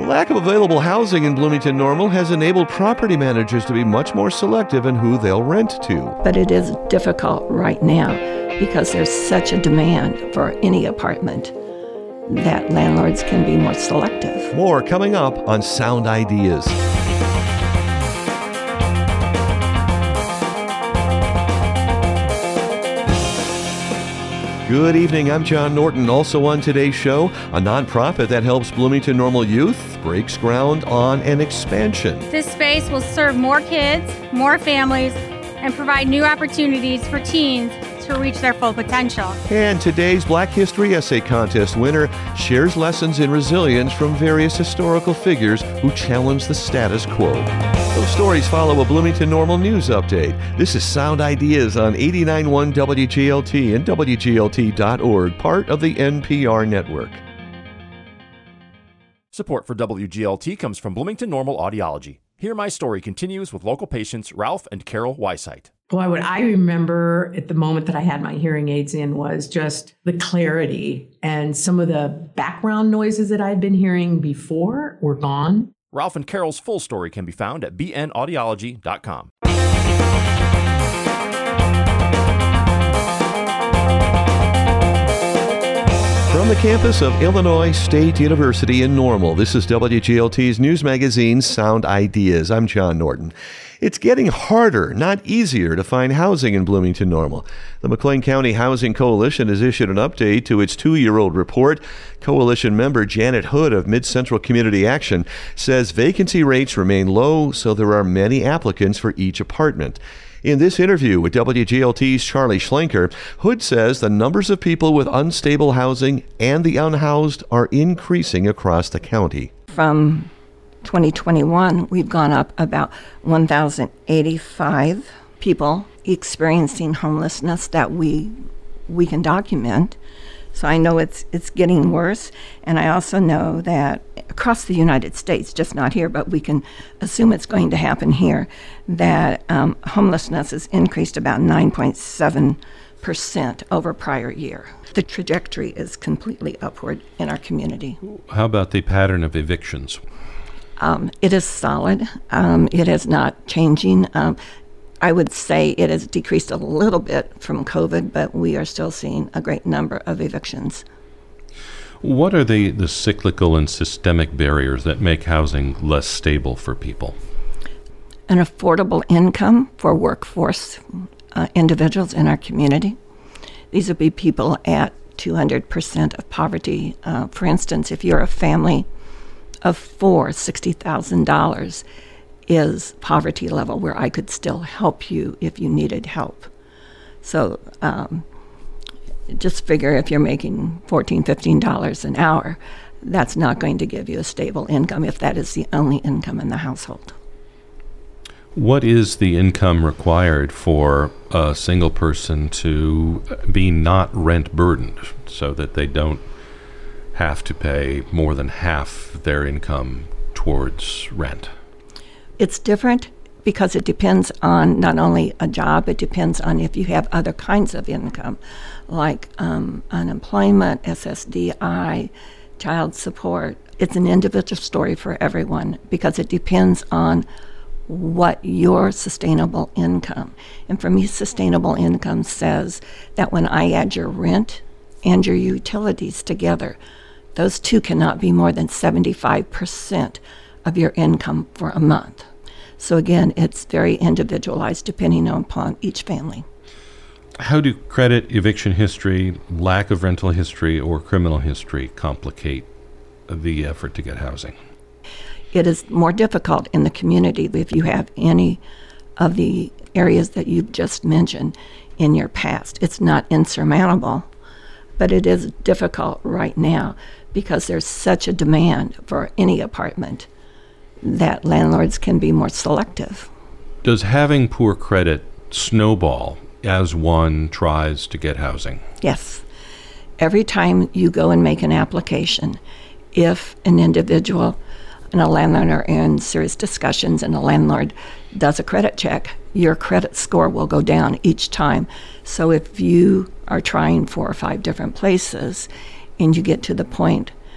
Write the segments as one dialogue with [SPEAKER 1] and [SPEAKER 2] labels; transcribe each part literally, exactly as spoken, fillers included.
[SPEAKER 1] The lack of available housing in Bloomington Normal has enabled property managers to be much more selective in who they'll rent to.
[SPEAKER 2] But it is difficult right now because there's such a demand for any apartment that landlords can be more selective.
[SPEAKER 1] More coming up on Sound Ideas. Good evening, I'm John Norton. Also on today's show, a nonprofit that helps Bloomington Normal youth breaks ground on an expansion.
[SPEAKER 3] This space will serve more kids, more families, and provide new opportunities for teens to reach their full potential.
[SPEAKER 1] And today's Black History Essay Contest winner shares lessons in resilience from various historical figures who challenge the status quo. Those stories follow a Bloomington Normal news update. This is Sound Ideas on eighty-nine point one W G L T and W G L T dot org, part of the N P R network.
[SPEAKER 4] Support for W G L T comes from Bloomington Normal Audiology. Hear My Story continues with local patients Ralph and Carol Weisheit.
[SPEAKER 5] Boy, what I remember at the moment that I had my hearing aids in was just the clarity, and some of the background noises that I'd been hearing before were gone.
[SPEAKER 4] Ralph and Carol's full story can be found at b n audiology dot com.
[SPEAKER 1] From the campus of Illinois State University in Normal, this is W G L T's news magazine, Sound Ideas. I'm John Norton. It's getting harder, not easier, to find housing in Bloomington Normal. The McLean County Housing Coalition has issued an update to its two-year-old report. Coalition member Janet Hood of Mid-Central Community Action says vacancy rates remain low, so there are many applicants for each apartment. In this interview with W G L T's Charlie Schlenker, Hood says the numbers of people with unstable housing and the unhoused are increasing across the county.
[SPEAKER 2] From twenty twenty-one, we've gone up about one thousand eighty-five people experiencing homelessness that we we can document. So I know it's it's getting worse, and I also know that across the United States, just not here, but we can assume it's going to happen here, that um, homelessness has increased about nine point seven percent over prior year. The trajectory is completely upward in our community.
[SPEAKER 6] How about the pattern of evictions?
[SPEAKER 2] Um, it is solid. Um, it is not changing. Um, I would say it has decreased a little bit from COVID, but we are still seeing a great number of evictions.
[SPEAKER 6] What are the, the cyclical and systemic barriers that make housing less stable for people?
[SPEAKER 2] An affordable income for workforce uh, individuals in our community. These would be people at two hundred percent of poverty. Uh, for instance, if you're a family of four, sixty thousand dollars is poverty level where I could still help you if you needed help. So um, just figure if you're making fourteen dollars, fifteen dollars an hour, that's not going to give you a stable income if that is the only income in the household.
[SPEAKER 6] What is the income required for a single person to be not rent burdened so that they don't have to pay more than half their income towards rent?
[SPEAKER 2] It's different because it depends on not only a job, it depends on if you have other kinds of income, like um, unemployment, S S D I, child support. It's an individual story for everyone because it depends on what your sustainable income. And for me, sustainable income says that when I add your rent and your utilities together, those two cannot be more than seventy-five percent of your income for a month. So again, it's very individualized depending upon each family.
[SPEAKER 6] How do credit, eviction history, lack of rental history, or criminal history complicate the effort to get housing?
[SPEAKER 2] It is more difficult in the community if you have any of the areas that you've just mentioned in your past. It's not insurmountable, but it is difficult right now because there's such a demand for any apartment that landlords can be more selective.
[SPEAKER 6] Does having poor credit snowball as one tries to get housing?
[SPEAKER 2] Yes. Every time you go and make an application, if an individual and a landlord are in serious discussions and a landlord does a credit check, your credit score will go down each time. So if you are trying four or five different places and you get to the point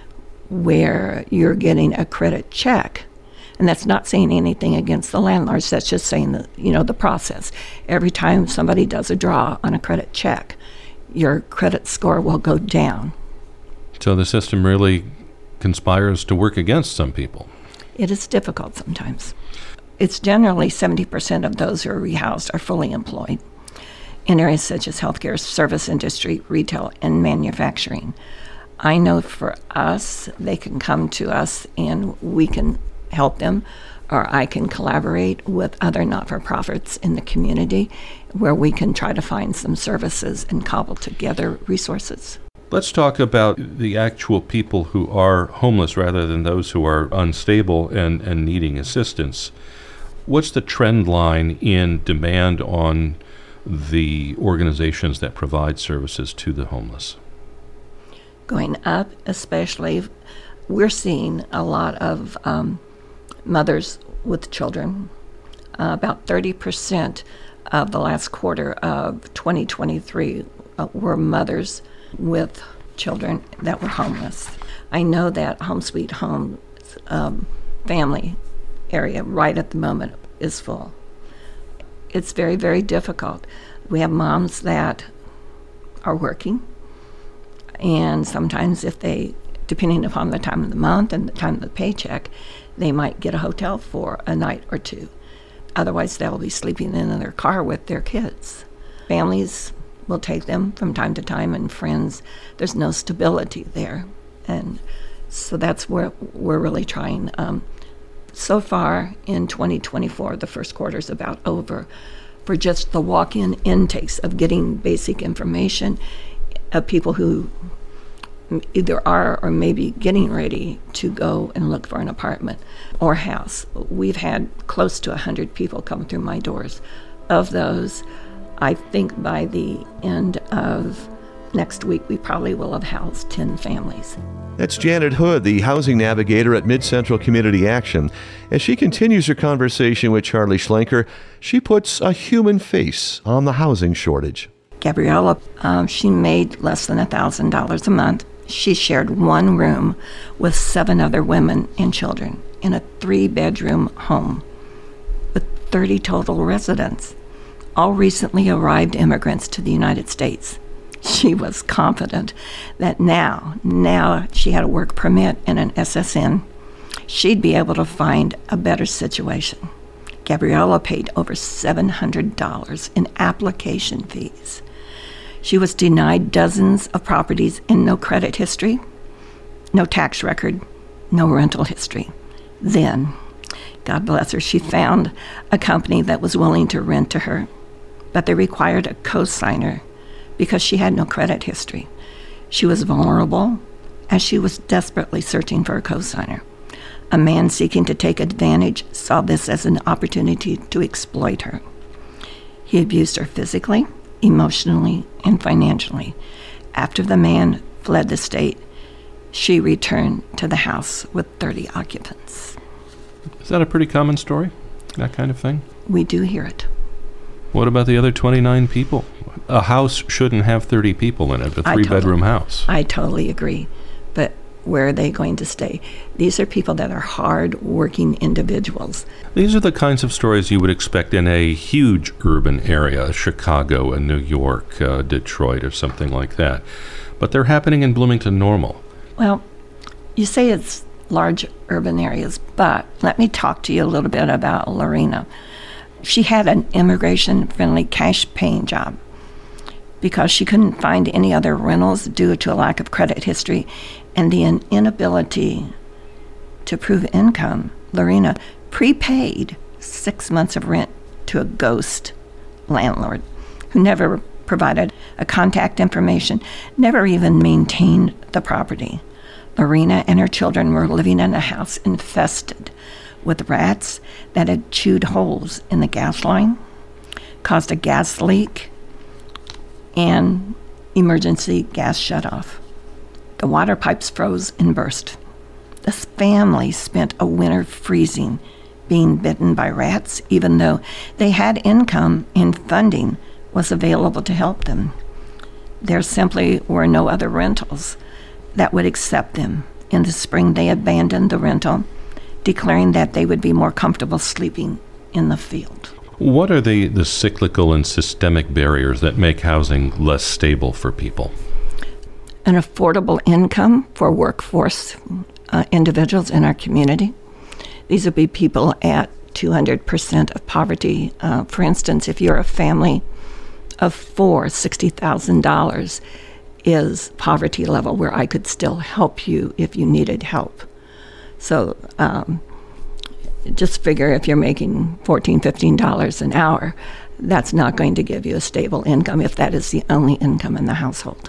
[SPEAKER 2] where you're getting a credit check. And that's not saying anything against the landlords. That's just saying that, you know, the process. Every time somebody does a draw on a credit check, your credit score will go down.
[SPEAKER 6] So the system really conspires to work against some people.
[SPEAKER 2] It is difficult sometimes. It's generally seventy percent of those who are rehoused are fully employed in areas such as healthcare, service industry, retail, and manufacturing. I know for us, they can come to us and we can help them, or I can collaborate with other not-for-profits in the community where we can try to find some services and cobble together resources.
[SPEAKER 6] Let's talk about the actual people who are homeless rather than those who are unstable and, and needing assistance. What's the trend line in demand on the organizations that provide services to the homeless?
[SPEAKER 2] Going up, especially, we're seeing a lot of um, mothers with children. Uh, about thirty percent of the last quarter of twenty twenty-three uh, were mothers with children that were homeless. I know that Home Sweet Home um, family area right at the moment is full. It's very, very difficult. We have moms that are working, and sometimes if they, depending upon the time of the month and the time of the paycheck, they might get a hotel for a night or two. Otherwise, they'll be sleeping in their car with their kids. Families will take them from time to time, and friends. There's no stability there. And so that's where we're really trying. Um, so far in twenty twenty-four, the first quarter is about over, for just the walk-in intakes of getting basic information of people who either are or maybe getting ready to go and look for an apartment or house. We've had close to one hundred people come through my doors. Of those, I think by the end of next week, we probably will have housed ten families.
[SPEAKER 1] That's Janet Hood, the housing navigator at Mid-Central Community Action. As she continues her conversation with Charlie Schlenker, she puts a human face on the housing shortage.
[SPEAKER 2] Gabriella, um, she made less than one thousand dollars a month. She shared one room with seven other women and children in a three-bedroom home with thirty total residents, all recently arrived immigrants to the United States. She was confident that now, now she had a work permit and an S S N, she'd be able to find a better situation. Gabriella paid over seven hundred dollars in application fees. She was denied dozens of properties and no credit history, no tax record, no rental history. Then, God bless her, she found a company that was willing to rent to her, but they required a co-signer because she had no credit history. She was vulnerable, as she was desperately searching for a co-signer. A man seeking to take advantage saw this as an opportunity to exploit her. He abused her physically, emotionally, and financially. After the man fled the state, she returned to the house with thirty occupants.
[SPEAKER 6] Is that a pretty common story, that kind of thing?
[SPEAKER 2] We do hear it.
[SPEAKER 6] What about the other twenty-nine people? A house shouldn't have thirty people in it, a three-bedroom
[SPEAKER 2] totally,
[SPEAKER 6] house.
[SPEAKER 2] I totally agree. But where are they going to stay? These are people that are hard-working individuals.
[SPEAKER 6] These are the kinds of stories you would expect in a huge urban area, Chicago and New York, uh, Detroit, or something like that. But they're happening in Bloomington Normal.
[SPEAKER 2] Well, you say it's large urban areas, but let me talk to you a little bit about Lorena. She had an immigration-friendly cash-paying job. Because she couldn't find any other rentals due to a lack of credit history and the inability to prove income, Lorena prepaid six months of rent to a ghost landlord who never provided a contact information, never even maintained the property. Lorena and her children were living in a house infested with rats that had chewed holes in the gas line, caused a gas leak, and emergency gas shutoff. The water pipes froze and burst. This family spent a winter freezing, being bitten by rats, even though they had income and funding was available to help them. There simply were no other rentals that would accept them In the spring, they abandoned the rental, declaring that they would be more comfortable sleeping in the field.
[SPEAKER 6] What are the, the cyclical and systemic barriers that make housing less stable for people?
[SPEAKER 2] An affordable income for workforce uh, individuals in our community. These would be people at two hundred percent of poverty. Uh, for instance, if you're a family of four, sixty thousand dollars is poverty level where I could still help you if you needed help. So um, just figure if you're making fourteen dollars, fifteen dollars an hour, that's not going to give you a stable income if that is the only income in the household.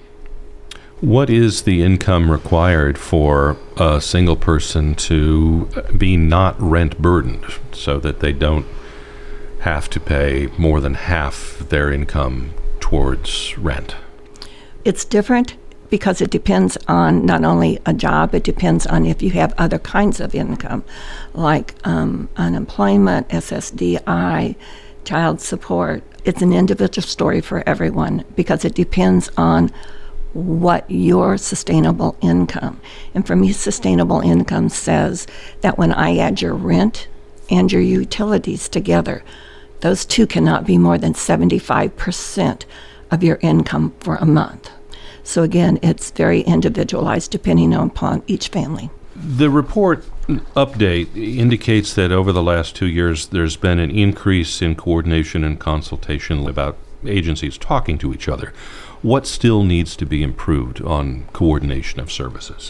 [SPEAKER 6] What is the income required for a single person to be not rent burdened so that they don't have to pay more than half their income towards rent?
[SPEAKER 2] It's different because it depends on not only a job, it depends on if you have other kinds of income, like um, unemployment, S S D I, child support. It's an individual story for everyone because it depends on what your sustainable income. And for me, sustainable income says that when I add your rent and your utilities together, those two cannot be more than seventy-five percent of your income for a month. So again, it's very individualized depending upon each family.
[SPEAKER 6] The report update indicates that over the last two years, there's been an increase in coordination and consultation about agencies talking to each other. What still needs to be improved on coordination of services?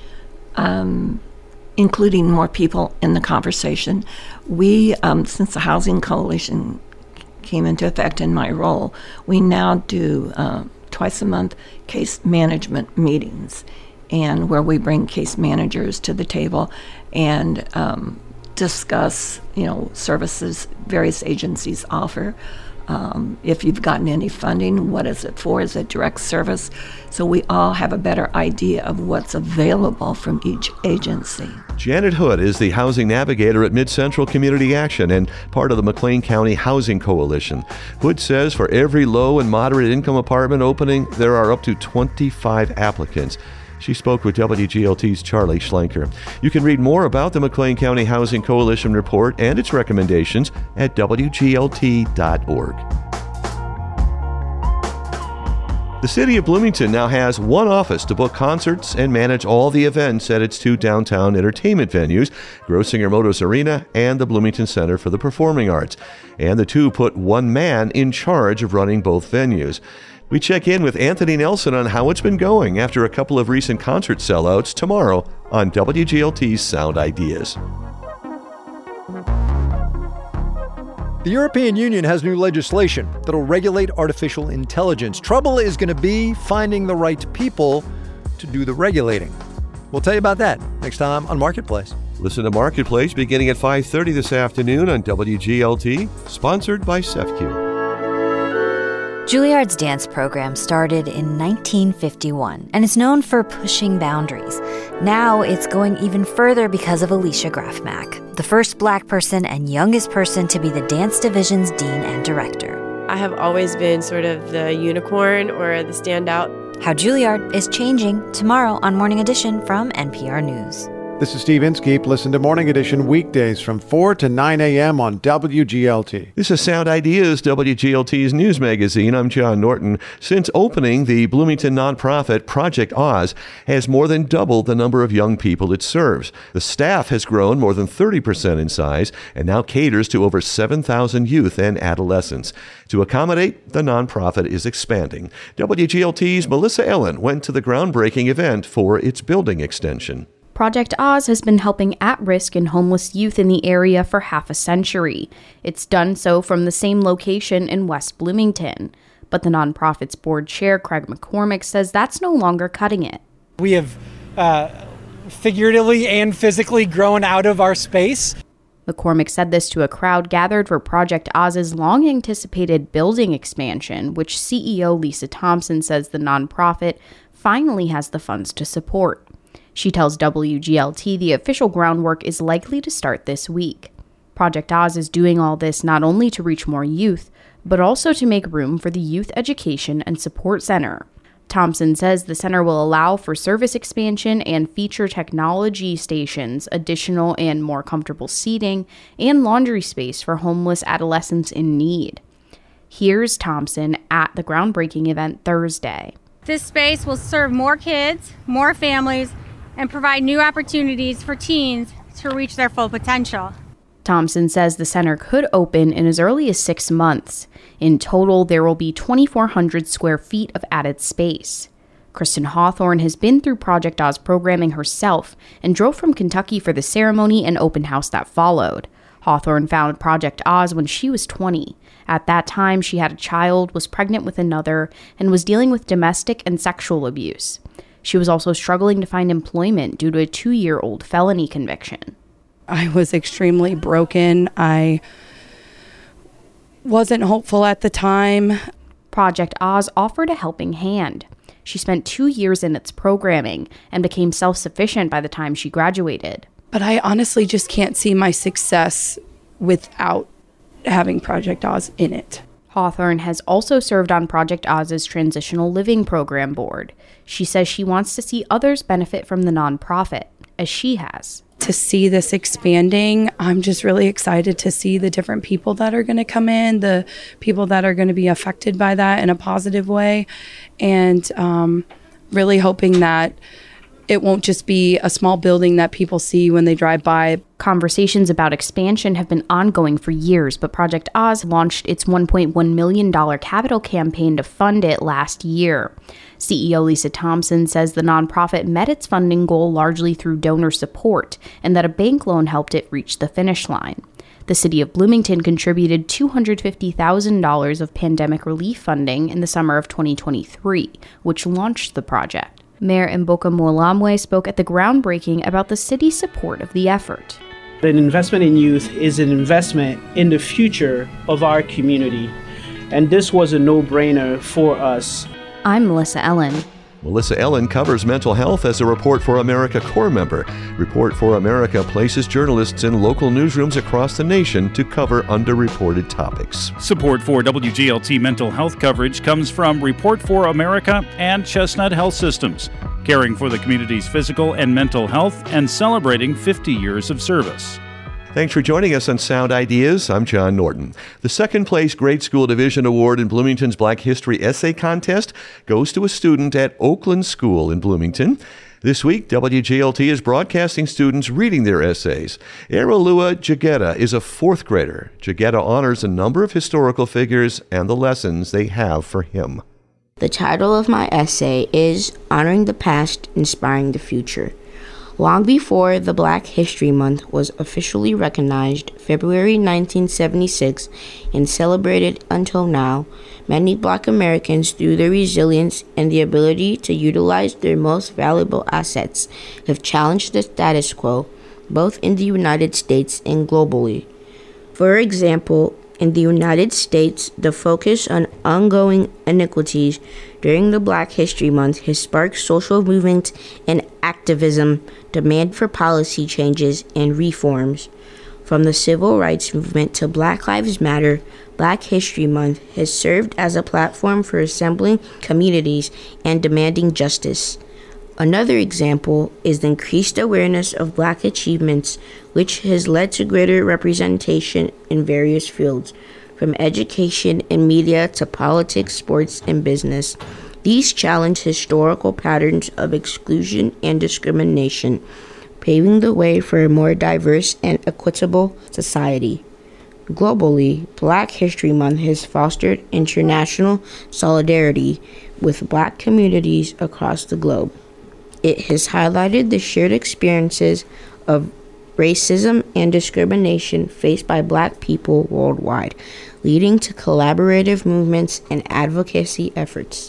[SPEAKER 2] Um, including more people in the conversation. We, um, since the Housing Coalition came into effect in my role, we now do uh, twice a month case management meetings, and where we bring case managers to the table and um, discuss, you know, services various agencies offer. Um, if you've gotten any funding, what is it for? Is it direct service? So we all have a better idea of what's available from each agency.
[SPEAKER 1] Janet Hood is the housing navigator at Mid-Central Community Action and part of the McLean County Housing Coalition. Hood says for every low and moderate income apartment opening, there are up to twenty-five applicants. She spoke with W G L T's Charlie Schlenker. You can read more about the McLean County Housing Coalition report and its recommendations at W G L T dot org. The city of Bloomington now has one office to book concerts and manage all the events at its two downtown entertainment venues, Grosinger Motors Arena and the Bloomington Center for the Performing Arts. And the two put one man in charge of running both venues. We check in with Anthony Nelson on how it's been going after a couple of recent concert sellouts tomorrow on W G L T's Sound Ideas.
[SPEAKER 7] The European Union has new legislation that'll regulate artificial intelligence. Trouble is going to be finding the right people to do the regulating. We'll tell you about that next time on Marketplace.
[SPEAKER 1] Listen to Marketplace beginning at five thirty this afternoon on W G L T, sponsored by SEFCU.
[SPEAKER 8] Juilliard's dance program started in nineteen fifty-one and is known for pushing boundaries. Now it's going even further because of Alicia Graf Mack, the first Black person and youngest person to be the dance division's dean and director.
[SPEAKER 9] I have always been sort of the unicorn or the standout.
[SPEAKER 8] How Juilliard is changing tomorrow on Morning Edition from N P R News.
[SPEAKER 10] This is Steve Inskeep. Listen to Morning Edition weekdays from four to nine a.m. on W G L T.
[SPEAKER 1] This is Sound Ideas, W G L T's news magazine. I'm John Norton. Since opening, the Bloomington nonprofit Project Oz has more than doubled the number of young people it serves. The staff has grown more than thirty percent in size and now caters to over seven thousand youth and adolescents. To accommodate, the nonprofit is expanding. W G L T's Melissa Ellen went to the groundbreaking event for its building extension.
[SPEAKER 11] Project Oz has been helping at-risk and homeless youth in the area for half a century. It's done so from the same location in West Bloomington. But the nonprofit's board chair, Craig McCormick, says that's no longer cutting it.
[SPEAKER 12] We have uh, figuratively and physically grown out of our space.
[SPEAKER 11] McCormick said this to a crowd gathered for Project Oz's long-anticipated building expansion, which C E O Lisa Thompson says the nonprofit finally has the funds to support. She tells W G L T the official groundwork is likely to start this week. Project Oz is doing all this not only to reach more youth, but also to make room for the Youth Education and Support Center. Thompson says the center will allow for service expansion and feature technology stations, additional and more comfortable seating, and laundry space for homeless adolescents in need. Here's Thompson at the groundbreaking event Thursday.
[SPEAKER 3] This space will serve more kids, more families, and provide new opportunities for teens to reach their full potential.
[SPEAKER 11] Thompson says the center could open in as early as six months. In total, there will be twenty-four hundred square feet of added space. Kristen Hawthorne has been through Project Oz programming herself and drove from Kentucky for the ceremony and open house that followed. Hawthorne found Project Oz when she was twenty. At that time, she had a child, was pregnant with another, and was dealing with domestic and sexual abuse. She was also struggling to find employment due to a two-year-old felony conviction.
[SPEAKER 13] I was extremely broken. I wasn't hopeful at the time.
[SPEAKER 11] Project Oz offered a helping hand. She spent two years in its programming and became self-sufficient by the time she graduated.
[SPEAKER 13] But I honestly just can't see my success without having Project Oz in it.
[SPEAKER 11] Hawthorne has also served on Project Oz's Transitional Living Program board. She says she wants to see others benefit from the nonprofit, as she has.
[SPEAKER 13] To see this expanding, I'm just really excited to see the different people that are going to come in, the people that are going to be affected by that in a positive way, and um, really hoping that it won't just be a small building that people see when they drive by.
[SPEAKER 11] Conversations about expansion have been ongoing for years, but Project Oz launched its one point one million dollars capital campaign to fund it last year. C E O Lisa Thompson says the nonprofit met its funding goal largely through donor support and that a bank loan helped it reach the finish line. The city of Bloomington contributed two hundred fifty thousand dollars of pandemic relief funding in the summer of twenty twenty-three, which launched the project. Mayor Mboka Mwalamwe spoke at the groundbreaking about the city's support of the effort.
[SPEAKER 14] An investment in youth is an investment in the future of our community, and this was a no-brainer for us.
[SPEAKER 11] I'm Melissa Ellen.
[SPEAKER 1] Melissa Ellen covers mental health as a Report for America Corps member. Report for America places journalists in local newsrooms across the nation to cover underreported topics.
[SPEAKER 15] Support for W G L T mental health coverage comes from Report for America and Chestnut Health Systems, caring for the community's physical and mental health and celebrating fifty years of service.
[SPEAKER 1] Thanks for joining us on Sound Ideas. I'm John Norton. The second place Grade School Division Award in Bloomington's Black History Essay Contest goes to a student at Oakland School in Bloomington. This week, W G L T is broadcasting students reading their essays. Aralua Jagetta is a fourth grader. Jagetta honors a number of historical figures and the lessons they have for him.
[SPEAKER 16] The title of my essay is Honoring the Past, Inspiring the Future. Long before the Black History Month was officially recognized, February nineteen seventy-six, and celebrated until now, many Black Americans, through their resilience and the ability to utilize their most valuable assets, have challenged the status quo, both in the United States and globally. For example, in the United States, the focus on ongoing inequities during the Black History Month has sparked social movements and activism, demand for policy changes and reforms. From the civil rights movement to Black Lives Matter, Black History Month has served as a platform for assembling communities and demanding justice. Another example is the increased awareness of Black achievements, which has led to greater representation in various fields, from education and media to politics, sports, and business. These challenge historical patterns of exclusion and discrimination, paving the way for a more diverse and equitable society. Globally, Black History Month has fostered international solidarity with Black communities across the globe. It has highlighted the shared experiences of racism and discrimination faced by Black people worldwide, leading to collaborative movements and advocacy efforts.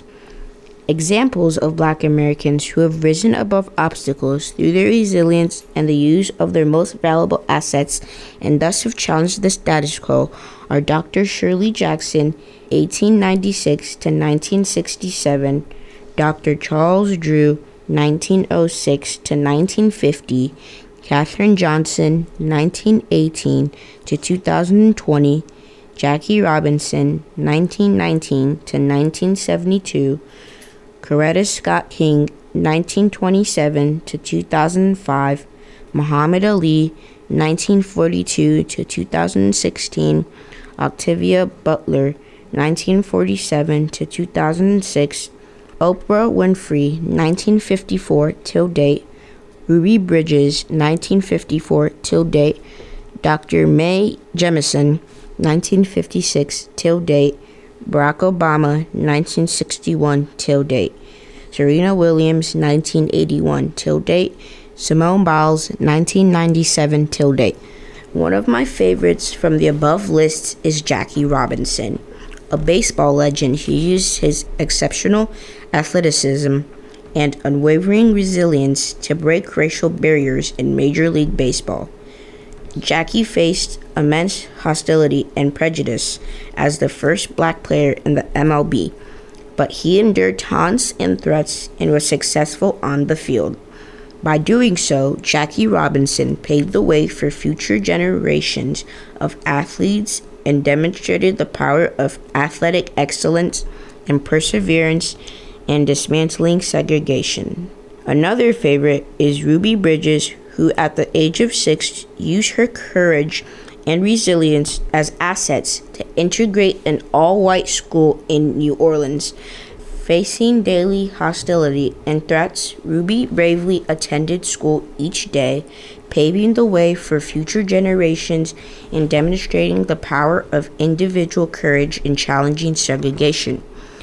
[SPEAKER 16] Examples of Black Americans who have risen above obstacles through their resilience and the use of their most valuable assets and thus have challenged the status quo are Doctor Shirley Jackson, eighteen ninety-six to nineteen sixty-seven, Doctor Charles Drew, nineteen oh six to nineteen fifty, Katherine Johnson, nineteen eighteen to two thousand twenty, Jackie Robinson, nineteen nineteen to nineteen seventy-two, Coretta Scott King, nineteen twenty-seven to two thousand five, Muhammad Ali, nineteen forty-two to two thousand sixteen, Octavia Butler, nineteen forty-seven to two thousand six, Oprah Winfrey, nineteen fifty-four till date, Ruby Bridges, nineteen fifty-four till date, Doctor Mae Jemison, nineteen fifty-six till date, Barack Obama, nineteen sixty-one till date, Serena Williams, nineteen eighty-one till date, Simone Biles, nineteen ninety-seven till date. One of my favorites from the above lists is Jackie Robinson. A baseball legend, he used his exceptional athleticism and unwavering resilience to break racial barriers in Major League Baseball. Jackie faced immense hostility and prejudice as the first black player in the M L B, but he endured taunts and threats and was successful on the field. By doing so, Jackie Robinson paved the way for future generations of athletes and demonstrated the power of athletic excellence and perseverance in dismantling segregation. Another favorite is Ruby Bridges, who at the age of six used her courage and resilience as assets to integrate an all-white school in New Orleans. Facing daily hostility and threats, Ruby bravely attended school each day, paving the way for future generations and demonstrating the power of individual courage in challenging segregation.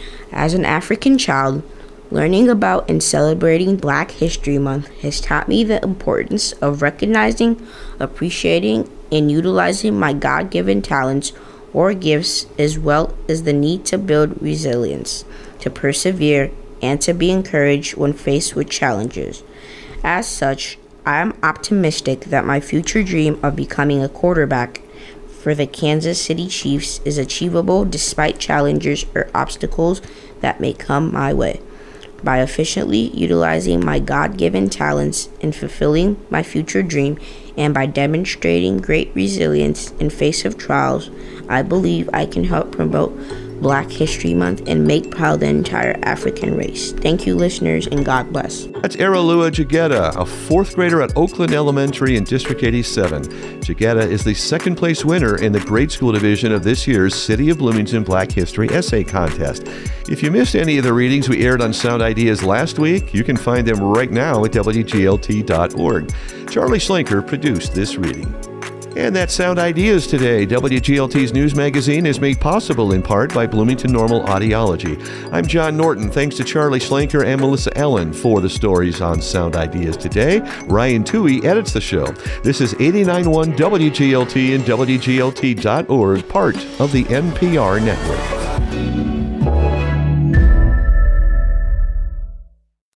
[SPEAKER 16] As an African child, learning about and celebrating Black History Month has taught me the importance of recognizing, appreciating, and utilizing my God-given talents or gifts, as well as the need to build resilience, to persevere, and to be encouraged when faced with challenges. As such, I am optimistic that my future dream of becoming a quarterback for the Kansas City Chiefs is achievable despite challenges or obstacles that may come my way. By efficiently utilizing my God-given talents and fulfilling my future dream, and by demonstrating great resilience in face of trials, I believe I can help promote Black History Month and make proud the entire African race. Thank you, listeners, and God bless.
[SPEAKER 1] That's Aralua Jagetta, a fourth grader at Oakland Elementary in District eighty-seven. Jagetta is the second place winner in the grade school division of this year's City of Bloomington Black History Essay Contest. If you missed any of the readings we aired on Sound Ideas last week, you can find them right now at W G L T dot org. Charlie Schlenker produced this reading. And that's Sound Ideas today. W G L T's news magazine is made possible in part by Bloomington Normal Audiology. I'm John Norton. Thanks to Charlie Schlenker and Melissa Ellen for the stories on Sound Ideas today. Ryan Toohey edits the show. This is eighty-nine point one W G L T and W G L T dot org, part of the N P R network.